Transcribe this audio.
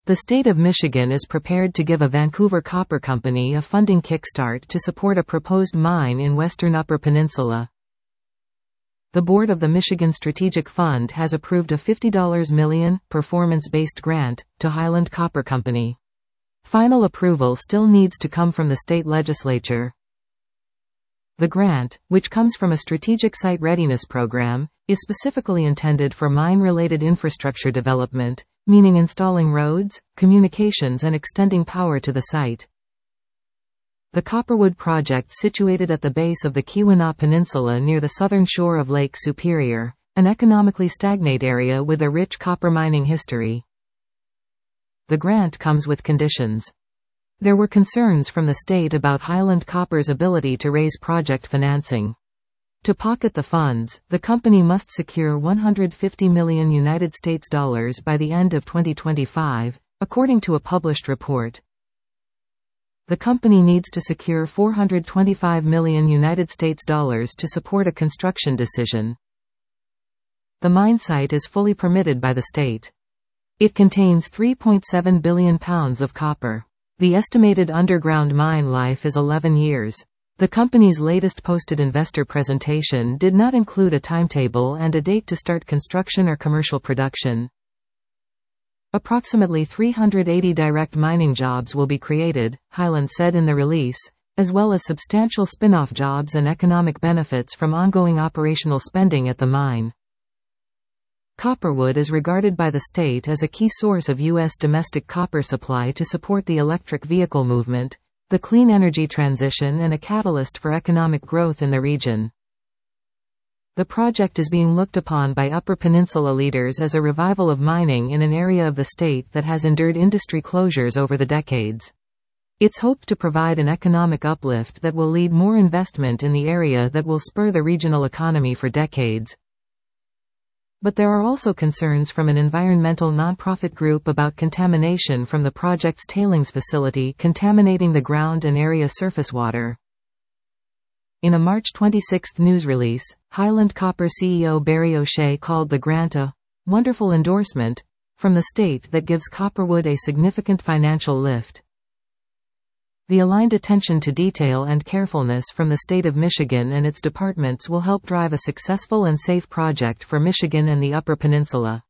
The state of Michigan is prepared to give a Vancouver Copper Company a funding kickstart to support a proposed mine in western Upper Peninsula. The board of the Michigan Strategic Fund has approved a $50 million performance-based grant to Highland Copper Company. Final approval still needs to come from the state legislature. The grant, which comes from a strategic site readiness program, is specifically intended for mine-related infrastructure development, meaning installing roads, communications and extending power to the site. The Copperwood project, situated at the base of the Keweenaw Peninsula near the southern shore of Lake Superior, an economically stagnant area with a rich copper mining history. The grant comes with conditions. There were concerns from the state about Highland Copper's ability to raise project financing. To pocket the funds, the company must secure $150 million by the end of 2025, according to a published report. The company needs to secure $425 million to support a construction decision. The mine site is fully permitted by the state. It contains 3.7 billion pounds of copper. The estimated underground mine life is 11 years. The company's latest posted investor presentation did not include a timetable and a date to start construction or commercial production. Approximately 380 direct mining jobs will be created, Highland said in the release, as well as substantial spin-off jobs and economic benefits from ongoing operational spending at the mine. Copperwood is regarded by the state as a key source of U.S. domestic copper supply to support the electric vehicle movement, the clean energy transition and a catalyst for economic growth in the region. The project is being looked upon by Upper Peninsula leaders as a revival of mining in an area of the state that has endured industry closures over the decades. It's hoped to provide an economic uplift that will lead more investment in the area that will spur the regional economy for decades. But there are also concerns from an environmental nonprofit group about contamination from the project's tailings facility contaminating the ground and area surface water. In a March 26 news release, Highland Copper CEO Barry O'Shea called the grant a wonderful endorsement from the state that gives Copperwood a significant financial lift. The aligned attention to detail and carefulness from the state of Michigan and its departments will help drive a successful and safe project for Michigan and the Upper Peninsula.